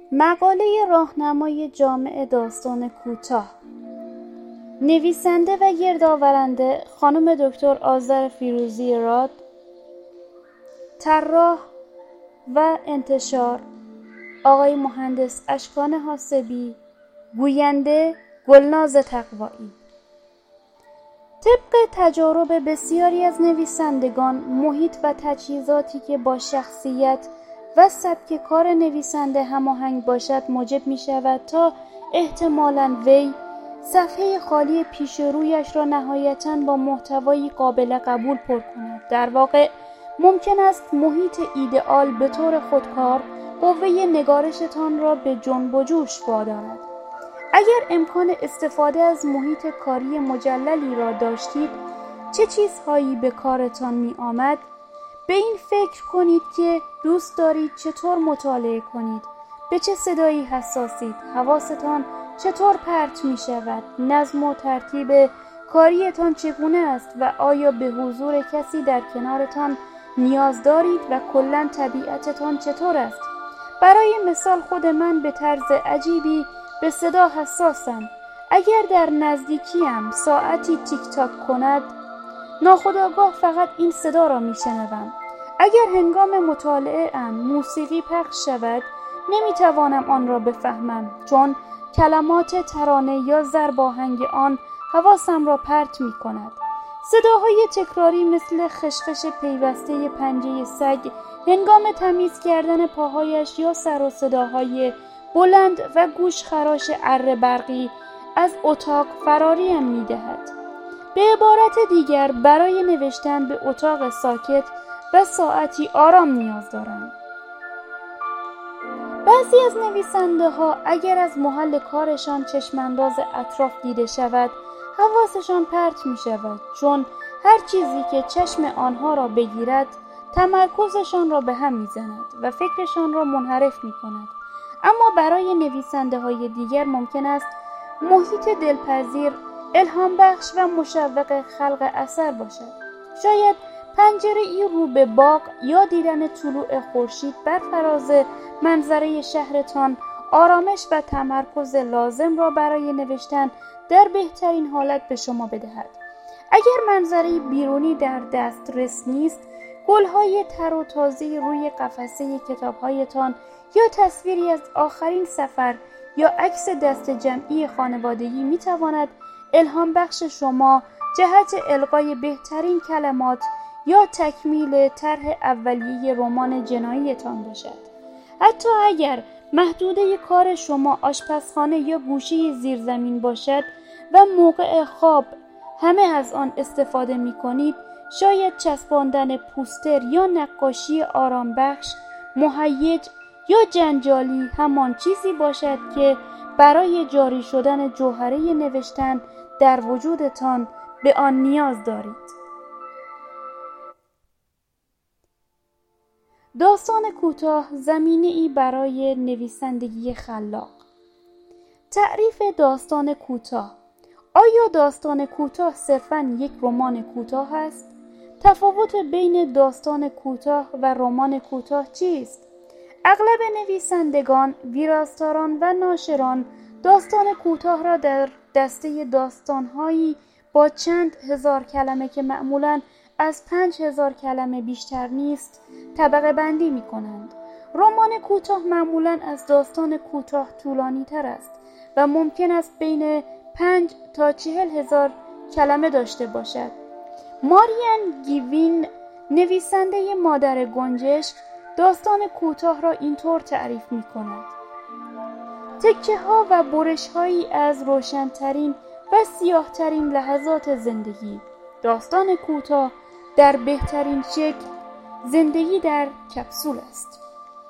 مقاله راهنمای جامع داستان کوتاه، نویسنده و گردآورنده خانم دکتر آذر فیروزی راد، طراح و انتشار آقای مهندس اشکان حاسبی، گوینده گلناز تقوایی. طبق تجارب بسیاری از نویسندگان، محیط و تجهیزاتی که با شخصیت و سبک کار نویسنده هماهنگ باشد موجب می شود تا احتمالاً وی صفحه خالی پیش رویش را نهایتاً با محتوایی قابل قبول پر کند. در واقع ممکن است محیط ایدئال به طور خودکار قوه نگارشتان را به جنب و جوش وادارد. اگر امکان استفاده از محیط کاری مجللی را داشتید، چه چیزهایی به کارتان می آمد؟ به این فکر کنید که دوست دارید چطور مطالعه کنید، به چه صدایی حساسید، حواستان چطور پرت می شود، نظم و ترتیب کاریتان چگونه است و آیا به حضور کسی در کنارتان نیاز دارید و کلاً طبیعتتان چطور است. برای مثال خود من به طرز عجیبی به صدا حساسم. اگر در نزدیکیم ساعتی تیک تاک کند، ناخودآگاه فقط این صدا را میشنوم. اگر هنگام مطالعه ام موسیقی پخش شود، نمیتوانم آن را بفهمم، چون کلمات ترانه یا ضرباهنگ آن حواسم را پرت می کند. صداهای تکراری مثل خشخش پیوسته پنجه سگ هنگام تمیز کردن پاهایش یا سر و صداهای بلند و گوشخراش اره برقی از اتاق فراریم می دهد. به عبارت دیگر، برای نوشتن به اتاق ساکت و ساعتی آرام نیاز دارم. بعضی از نویسنده ها اگر از محل کارشان چشمانداز اطراف دیده شود، حواسشان پرت می شود، چون هر چیزی که چشم آنها را بگیرد تمرکزشان را به هم می زند و فکرشان را منحرف می کند. اما برای نویسنده های دیگر ممکن است محیط دلپذیر، الهام بخش و مشوق خلق اثر باشد. شاید پنجره‌ای رو به باغ یا دیدن طلوع خورشید بر فراز منظره شهرتان آرامش و تمرکز لازم را برای نوشتن در بهترین حالت به شما بدهد. اگر منظره بیرونی در دسترس نیست، گل‌های تر و تازه روی قفسه کتاب‌هایتان یا تصویری از آخرین سفر یا عکس دست جمعی خانوادگی می‌تواند الهام بخش شما جهت القای بهترین کلمات یا تکمیل طرح اولیه رمان جنایی‌تان باشد. حتی اگر محدوده کار شما آشپزخانه یا گوشه زیرزمین باشد و موقع خواب همه از آن استفاده می کنید، شاید چسباندن پوستر یا نقاشی آرام بخش، مهیج یا جنجالی همان چیزی باشد که برای جاری شدن جوهره نوشتن در وجودتان به آن نیاز دارید. داستان کوتاه زمینه‌ای برای نویسندگی خلاق. تعریف داستان کوتاه. آیا داستان کوتاه صرفاً یک رمان کوتاه است؟ تفاوت بین داستان کوتاه و رمان کوتاه چیست؟ اغلب نویسندگان، ویراستاران و ناشران داستان کوتاه را در دسته داستان‌هایی با چند هزار کلمه که معمولاً از 5000 کلمه بیشتر نیست طبقه بندی می کنند. رمان کوتاه معمولاً از داستان کوتاه طولانی تر است و ممکن است بین 5 تا 40,000 کلمه داشته باشد. ماریان گیوین، نویسنده مادر گنجشک، داستان کوتاه را اینطور تعریف می کند: تکه ها و برش هایی از روشنترین و سیاهترین لحظات زندگی. داستان کوتاه در بهترین شکل زندگی در کپسول است.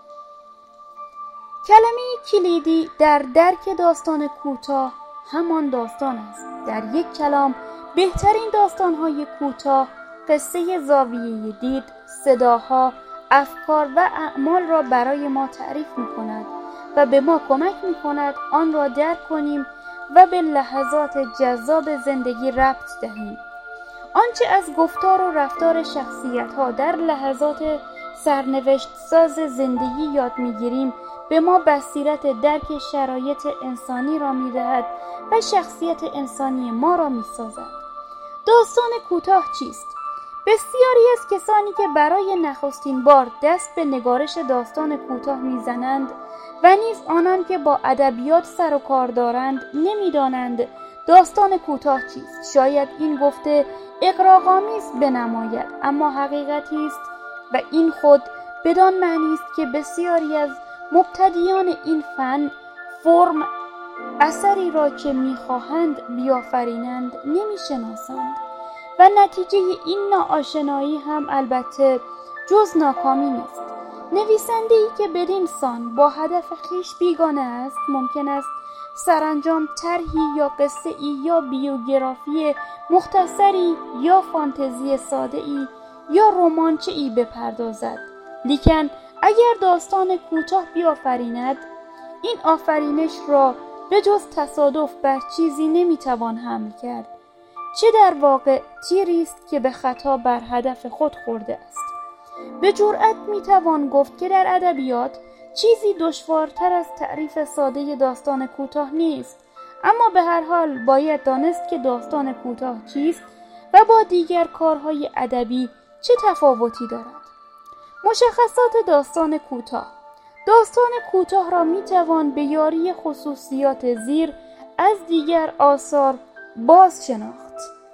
کلمه کلیدی در درک داستان کوتاه همان داستان است. در یک کلام بهترین داستان‌های کوتاه قصه زاویه دید، صداها، افکار و اعمال را برای ما تعریف می‌کند و به ما کمک می‌کند آن را درک کنیم و به لحظات جذاب زندگی ربط دهیم. آنچه از گفتار و رفتار شخصیت‌ها در لحظات سرنوشت ساز زندگی یاد می‌گیریم به ما بصیرت درک شرایط انسانی را می‌دهد و شخصیت انسانی ما را می‌سازد. داستان کوتاه چیست؟ بسیاری از کسانی که برای نخستین بار دست به نگارش داستان کوتاه می‌زنند و نیز آنان که با ادبیات سر و کار دارند نمی‌دانند داستان کوتاه چیست. شاید این گفته اغراق‌آمیز بنماید، اما حقیقتی است و این خود بدان معنی است که بسیاری از مبتدیان این فن فرم اثری را که می‌خواهند بیافرینند نمی‌شناسند و نتیجه این ناآشنایی هم البته جز ناکامی نیست. نویسنده‌ای که بدین سان با هدف خویش بیگانه است ممکن است سرانجام طرحی یا قصه‌ای یا بیوگرافی مختصری یا فانتزی ساده‌ای یا رمانچه‌ای بپردازد، لیکن اگر داستان کوتاه بیافریند این آفرینش را به جز تصادف بر چیزی نمیتوان حمل کرد، چه در واقع تیری است که به خطا بر هدف خود خورده است. به جرئت میتوان گفت که در ادبیات چیزی دشوارتر از تعریف ساده داستان کوتاه نیست، اما به هر حال باید دانست که داستان کوتاه چیست و با دیگر کارهای ادبی چه تفاوتی دارد. مشخصات داستان کوتاه. داستان کوتاه را میتوان به یاری خصوصیات زیر از دیگر آثار باز شناخت.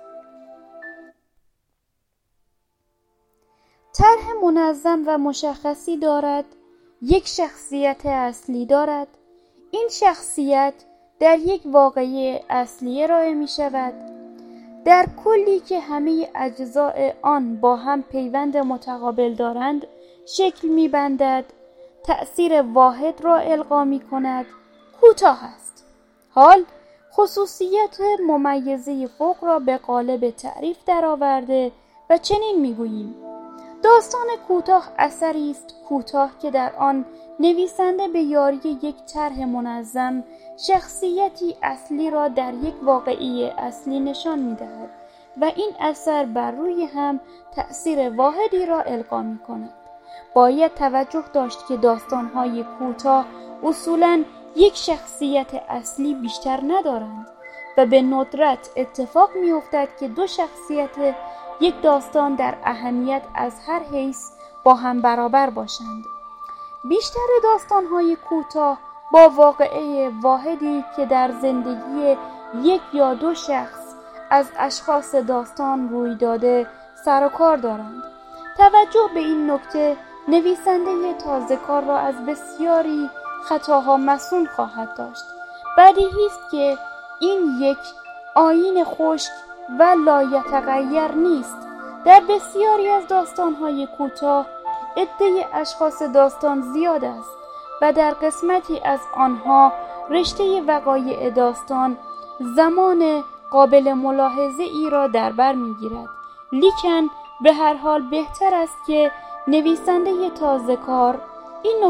طرح منظم و مشخصی دارد. یک شخصیت اصلی دارد. این شخصیت در یک واقعه اصلی ارائه می شود. در کلی که همه اجزاء آن با هم پیوند متقابل دارند شکل می بندد. تأثیر واحد را القا می کند. کوتاه است. حال خصوصیت ممیزه فوق را به قالب تعریف درآورده و چنین می گوییم: داستان کوتاه اثری است کوتاه که در آن نویسنده به یاری یک طرح منظم شخصیتی اصلی را در یک واقعه اصلی نشان می‌دهد و این اثر بر روی هم تأثیر واحدی را القا می‌کند. باید توجه داشت که داستان‌های کوتاه اصولاً یک شخصیت اصلی بیشتر ندارند و به ندرت اتفاق می‌افتد که دو شخصیت یک داستان در اهمیت از هر حیث با هم برابر باشند. بیشتر داستان‌های کوتاه با واقعه واحدی که در زندگی یک یا دو شخص از اشخاص داستان روی داده سر و کار دارند. توجه به این نکته نویسنده تازه‌کار را از بسیاری خطاها مصون خواهد داشت. بدیهی است که این یک آیین خشک و لایتغیر نیست. در بسیاری از داستان‌های کوتاه عده اشخاص داستان زیاد است و در قسمتی از آنها رشته وقایع داستان زمان قابل ملاحظه ای را در بر می‌گیرد، لیکن به هر حال بهتر است که نویسنده تازه‌کار این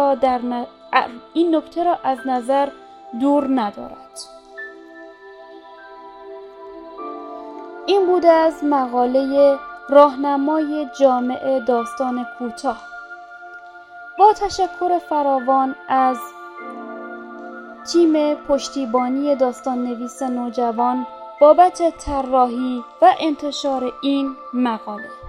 نکته را از نظر دور ندارد. این بوده از مقاله راهنمای جامع داستان کوتاه. با تشکر فراوان از تیم پشتیبانی داستان نویس نوجوان بابت طراحی و انتشار این مقاله.